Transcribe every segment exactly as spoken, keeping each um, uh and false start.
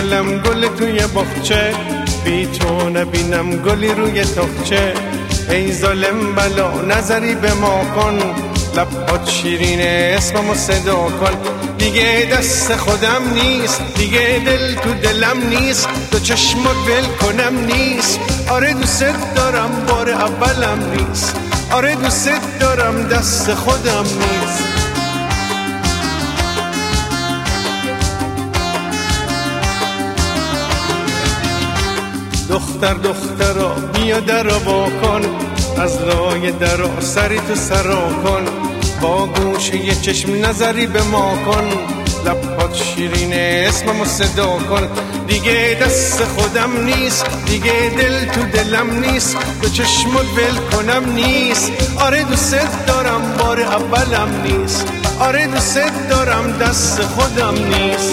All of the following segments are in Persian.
گلم گل توی باغچه، بی تو نبینم گلی روی تاقچه. ای ظالم بلا نظری به ما کن، لبات شیرینه اسممو صدا کن. دیگه دست خودم نیست، دیگه دل تو دلم نیست، دو چشمات ول کنم نیست. آره دوست دارم بار اولم نیست، آره دوست دارم دست خودم نیست. دختر دخترا بیا درا با کن، از لای درا سری تو سرا کن. با گوشه یه چشم نظری به ما کن، لبات شیرینه اسممو صدا کن. دیگه دست خودم نیست، دیگه دل تو دلم نیست، دو چشمت ول کنم نیست. آره دوست دارم بار اولم نیست، آره دوست دارم دست خودم نیست.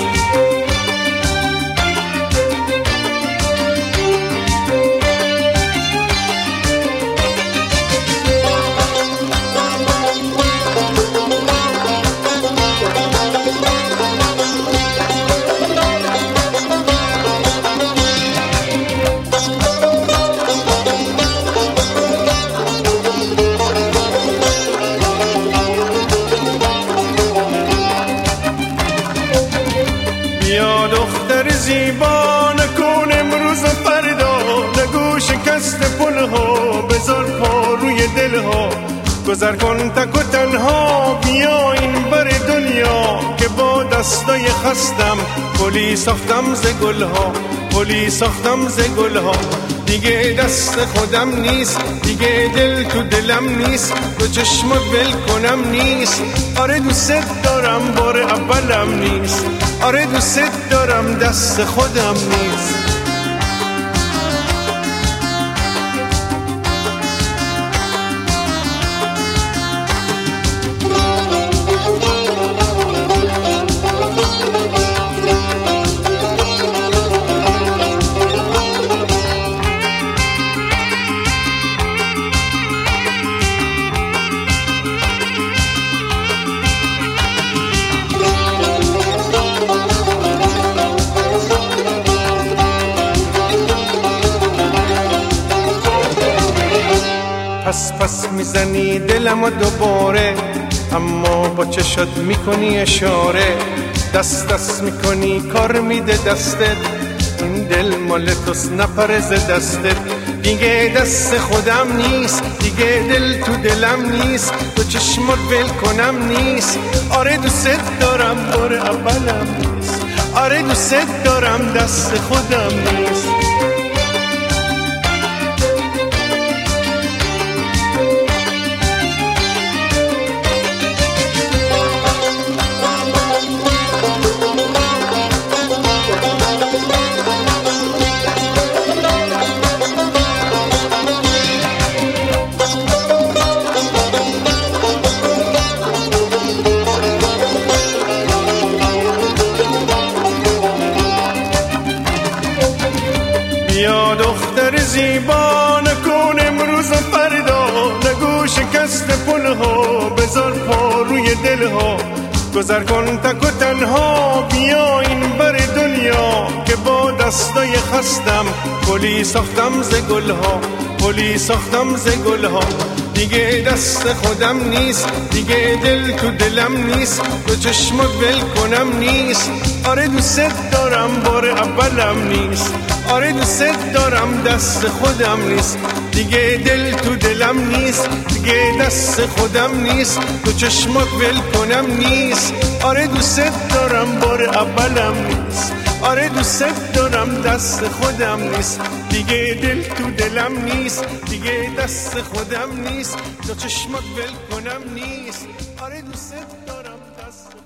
بیا دختر زیبا نکن امروز و فردا، نگو شکست پلها بذار پا روی دلها. گذر کن تک و تنها بیا این بر دنیا، که با دستای خستم گلی ساختم ز گلها، گلی ساختم ز گلها. دیگه دست خودم نیست، دیگه دل تو دلم نیست، دو چشمت ول کنم نیست. آره دوست دارم بار اولم نیست، آره دوست دارم دست خودم نیست. پس پس میزنی دلم و دوباره، اما با چشات میکنی اشاره. دست دست میکنی کار میده دستت، این دل مال توست نپره ز دستت. دیگه دست خودم نیست، دیگه دل تو دلم نیست، دو چشمات ول کنم نیست. آره دوست دارم بار اولم نیست، آره دوست دارم دست خودم نیست. بیا دختر زیبا نکن امروز و فردا، نگو شکست پلها بذار پا روی دلها. گذر کن تک و تنها بیا این بر دنیا، که با دستای خستم گلی ساختم ز گلها، گلی ساختم ز گلها. دیگه دست خودم نیست، دیگه دل تو دلم نیست، دو چشمت ول کنم نیست. آره دوست دارم بار اولم نیست، آره دوست دارم دست خودم نیست. دیگه دل تو دلم نیست، دیگه دست خودم نیست، دو چشمات ول کنم نیست. آره دوست دارم بار اولم نیست، آره دوست دارم دست خودم نیست. دیگه دل تو دلم نیست، دیگه دست خودم نیست، دو چشمات ول کنم نیست. آره دوست دارم دست